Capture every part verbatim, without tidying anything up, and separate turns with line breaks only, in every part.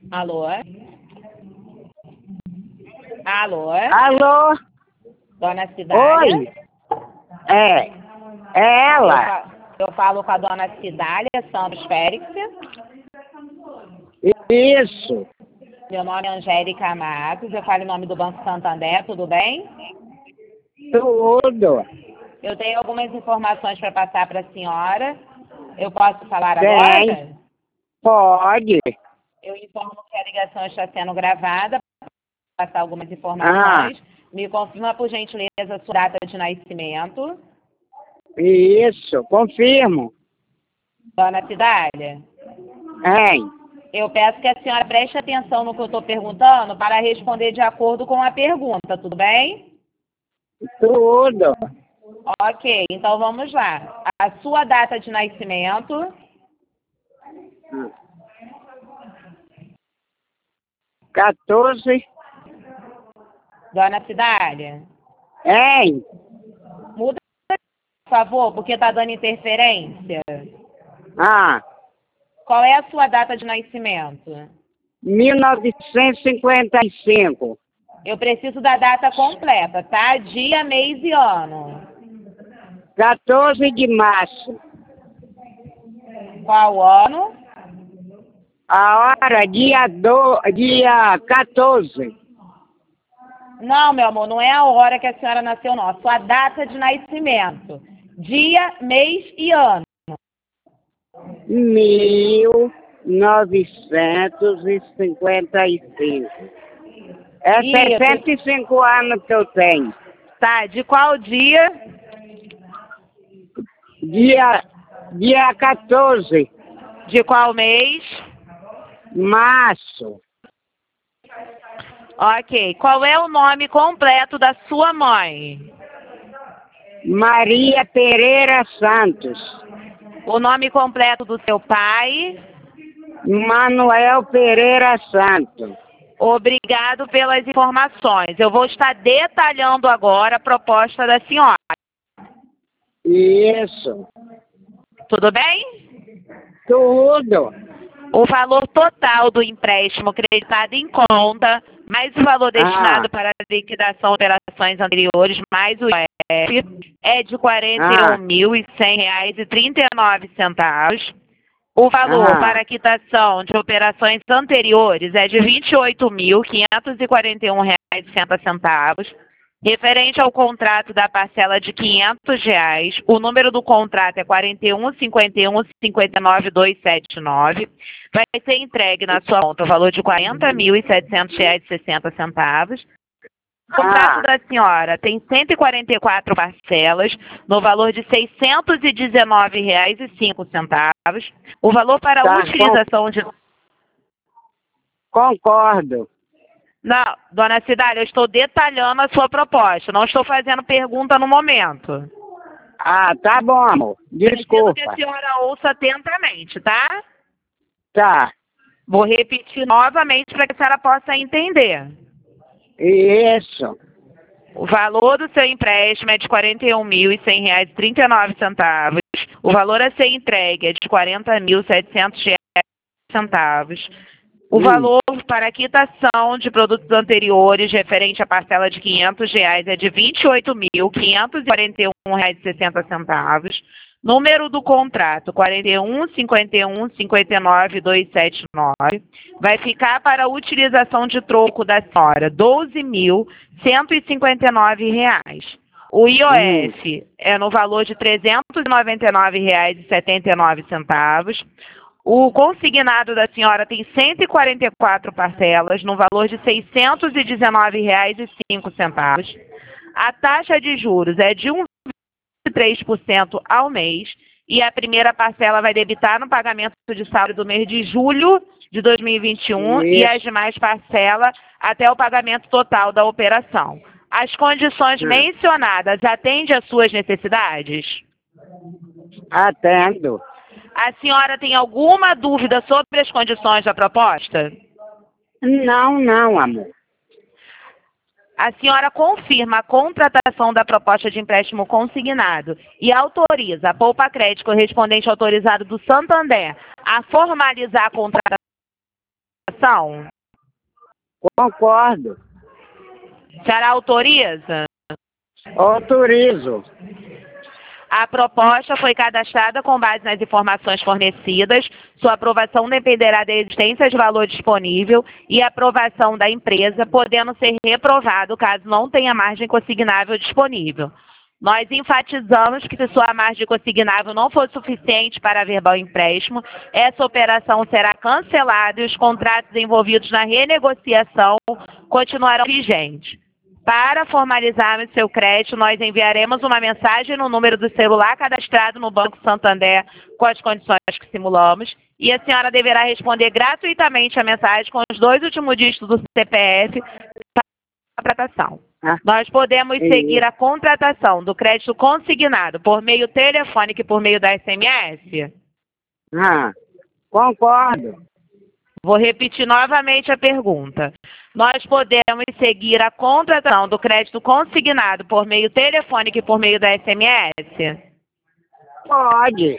Alô? Alô?
Alô?
Dona Cidália?
Oi? É, é
Eu,
ela.
fa- eu falo com a dona Cidália Santos Félix.
Isso,
Meu nome é Angélica Matos, eu falo em nome do Banco Santander, tudo bem?
tudo.
Eu tenho algumas informações para passar para a senhora. Eu posso falar
Tem,
agora?
pode.
Eu informo que a ligação está sendo gravada para passar algumas
Ah,
informações. Me confirma, por gentileza, a sua data de nascimento.
isso, confirmo.
Dona Cidália,
Hein,
eu peço que a senhora preste atenção no que eu estou perguntando para responder de acordo com a pergunta, tudo bem?
tudo.
Ok, então vamos lá. A sua data de nascimento,
quatorze.
Dona Cidália,
Hein,
muda, por favor, porque está dando interferência.
ah,
Qual é a sua data de nascimento?
mil novecentos e cinquenta e cinco.
Eu preciso da data completa, tá? Dia, mês e ano.
quatorze de março.
Qual ano?
A hora, dia, do, dia quatorze.
Não, meu amor, não é a hora que a senhora nasceu, não. A sua data de nascimento. Dia, mês e ano.
mil novecentos e cinquenta e cinco. É
Isso.
sessenta e cinco anos que eu tenho.
Tá, de qual dia?
Dia, dia quatorze,
De qual mês?
março.
Ok. Qual é o nome completo da sua mãe?
Maria Pereira Santos.
O nome completo do seu pai?
Manuel Pereira Santos.
Obrigado pelas informações. Eu vou estar detalhando agora a proposta da senhora.
Isso.
Tudo bem?
Tudo.
O valor total do empréstimo creditado em conta, mais o valor destinado
Ah,
para a liquidação de operações anteriores, mais o I F, é de quarenta e um
ah,
mil e cem reais e trinta e nove centavos. O valor
ah,
para a quitação de operações anteriores é de vinte e oito mil quinhentos e quarenta e um reais e sessenta centavos. Referente ao contrato da parcela de quinhentos reais, o número do contrato é quarenta e um, cinquenta e um, cinquenta e nove, duzentos e setenta e nove. Vai ser entregue na sua conta o valor de quarenta mil e setecentos reais e sessenta centavos. O contrato
ah,
da senhora tem cento e quarenta e quatro parcelas, no valor de seiscentos e dezenove reais e cinco centavos. O valor para a
tá, com,
utilização de...
concordo.
Não, dona Cidália, eu estou detalhando a sua proposta, não estou fazendo pergunta no momento.
Ah, tá bom, amor.
Preciso que a
Desculpa.
senhora ouça atentamente, tá?
Tá,
Vou repetir novamente para que a senhora possa entender.
isso.
O valor do seu empréstimo é de quarenta e um mil e cem reais e trinta e nove centavos. O valor a ser entregue é de quarenta mil e setecentos reais e centavos. O
Hum,
valor para a quitação de produtos anteriores referente à parcela de quinhentos reais é de vinte e oito mil quinhentos e quarenta e um reais e sessenta centavos. Número do contrato, quarenta e um, cinquenta e um, cinquenta e nove, duzentos e setenta e nove. Vai ficar para a utilização de troco da senhora, doze mil cento e cinquenta e nove reais. O I O
hum,
F é no valor de trezentos e noventa e nove reais e setenta e nove centavos. O consignado da senhora tem cento e quarenta e quatro parcelas, no valor de seiscentos e dezenove reais e cinco centavos. A taxa de juros é de um vírgula vinte e três por cento ao mês e a primeira parcela vai debitar no pagamento de salário do mês de julho de dois mil e vinte e um e as
isso.
demais parcelas até o pagamento total da operação. As condições
Hum,
mencionadas atendem às suas necessidades?
atendo.
A senhora tem alguma dúvida sobre as condições da proposta?
Não, não, amor.
A senhora confirma a contratação da proposta de empréstimo consignado e autoriza a Poupa Crédito correspondente autorizado do Santander a formalizar a contratação? contratação?
Concordo.
A senhora autoriza?
Autorizo.
A proposta foi cadastrada com base nas informações fornecidas. Sua aprovação dependerá da existência de valor disponível e aprovação da empresa, podendo ser reprovado caso não tenha margem consignável disponível. Nós enfatizamos que se sua margem consignável não for suficiente para averbar o empréstimo, essa operação será cancelada e os contratos envolvidos na renegociação continuarão vigentes. Para formalizarmos seu crédito, nós enviaremos uma mensagem no número do celular cadastrado no Banco Santander com as condições que simulamos e a senhora deverá responder gratuitamente a mensagem com os dois últimos dígitos do C P F para a contratação.
Ah,
Nós podemos
sim.
seguir a contratação do crédito consignado por meio telefônico e por meio da S M S?
Ah, concordo.
Vou repetir novamente a pergunta. Nós podemos seguir a contratação do crédito consignado por meio telefônico e por meio da S M S?
Pode.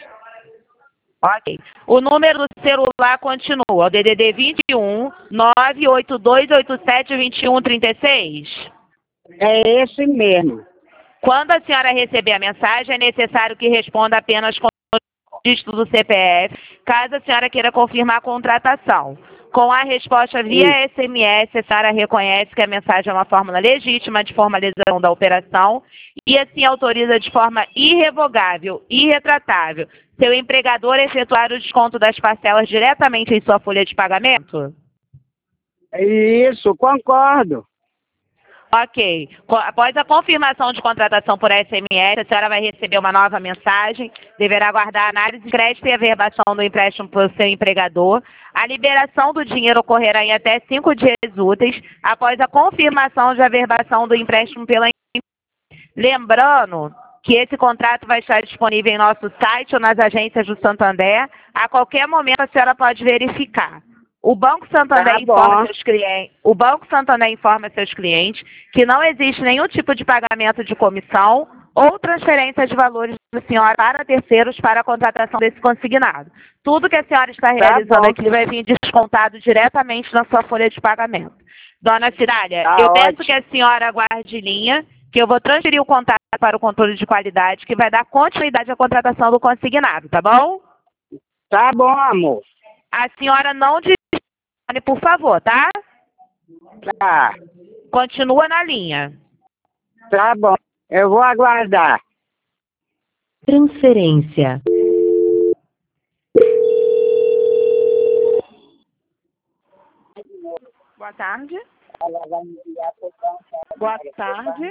Ok. O número do celular continua, o D D D vinte e um, nove oito dois oito sete, dois um três seis.
É esse mesmo.
Quando a senhora receber a mensagem, é necessário que responda apenas com o dígito do C P F, caso a senhora queira confirmar a contratação. Com a resposta via
Sim.
S M S, a senhora reconhece que a mensagem é uma fórmula legítima de formalização da operação e assim autoriza de forma irrevogável e irretratável seu empregador a efetuar o desconto das parcelas diretamente em sua folha de pagamento?
Isso, concordo.
Ok. Co- Após a confirmação de contratação por S M S, a senhora vai receber uma nova mensagem, deverá aguardar a análise de crédito e averbação do empréstimo pelo seu empregador. A liberação do dinheiro ocorrerá em até cinco dias úteis, após a confirmação de averbação do empréstimo pela empresa. Lembrando que esse contrato vai estar disponível em nosso site ou nas agências do Santander. A qualquer momento a senhora pode verificar. O Banco Santander
Tá
informa
bom.
seus clientes, o Banco Santander informa seus clientes que não existe nenhum tipo de pagamento de comissão ou transferência de valores da senhora para terceiros para a contratação desse consignado. Tudo que a senhora está
Tá
realizando
bom.
aqui vai vir descontado diretamente na sua folha de pagamento. Dona Cidália,
Tá
eu
ótimo.
peço que a senhora aguarde em linha, que eu vou transferir o contato para o controle de qualidade, que vai dar continuidade à contratação do consignado, tá bom?
Tá bom, amor.
A senhora não desligue, por favor, tá?
Tá.
Continua na linha.
Tá bom. Eu vou aguardar.
Transferência.
Boa tarde. Boa tarde.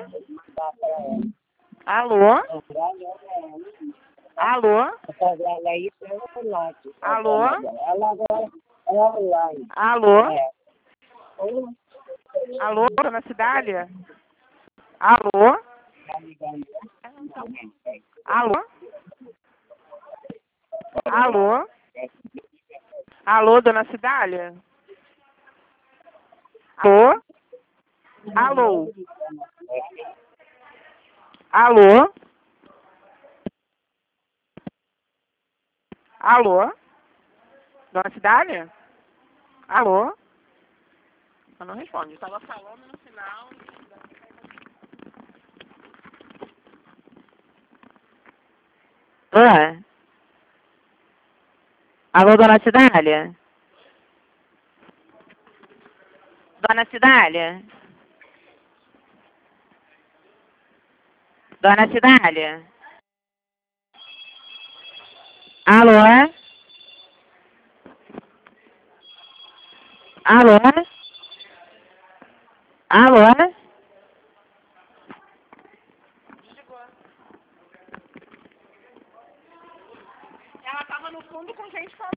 Alô? Alô? Alô? Alô? Alô, dona Cidália? Alô? Alô? Alô? Alô, dona Cidália? Alô? Alô? Alô? Alô? Dona Cidália? Alô? Ela não responde. Eu estava falando no final. Oi? Alô, dona Cidália? Dona Cidália? Dona Cidália? Alô? Alô? Alô? Ela estava no fundo com gente falando.